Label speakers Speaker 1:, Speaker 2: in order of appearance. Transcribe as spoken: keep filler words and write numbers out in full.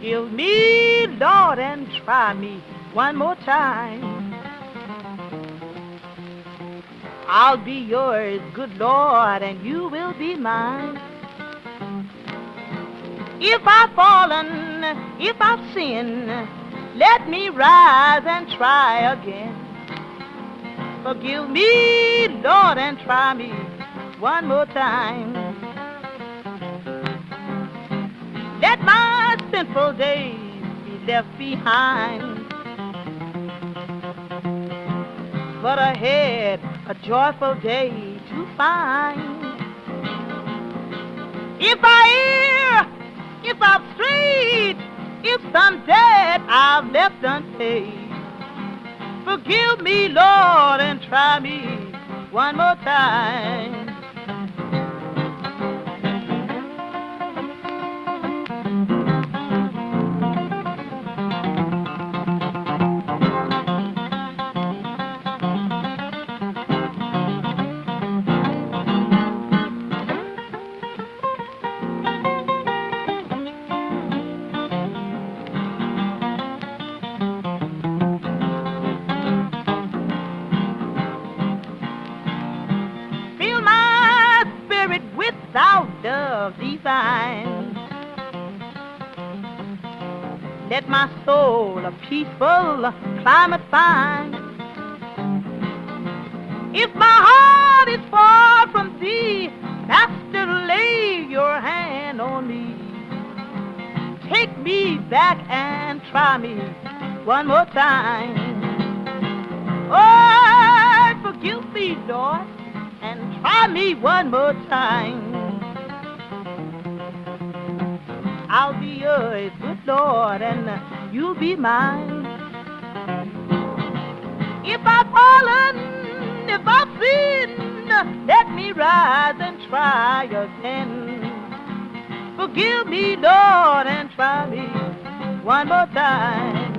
Speaker 1: Forgive me, Lord, and try me one more time. I'll be yours, good Lord, and you will be mine. If I've fallen, if I've sinned, let me rise and try again. Forgive me, Lord, and try me one more time. Let my sinful days be left behind, but ahead a joyful day to find. If I err, if I've strayed, if some debt I've left unpaid, forgive me, Lord, and try me one more time. Thou dove divine, let my soul a peaceful climate find. If my heart is far from thee, Master, lay your hand on me. Take me back and try me one more time. Oh, forgive me, Lord, and try me one more time. I'll be yours, good Lord, and you'll be mine. If I've fallen, if I've sinned, let me rise and try again. Forgive me, Lord, and try me one more time.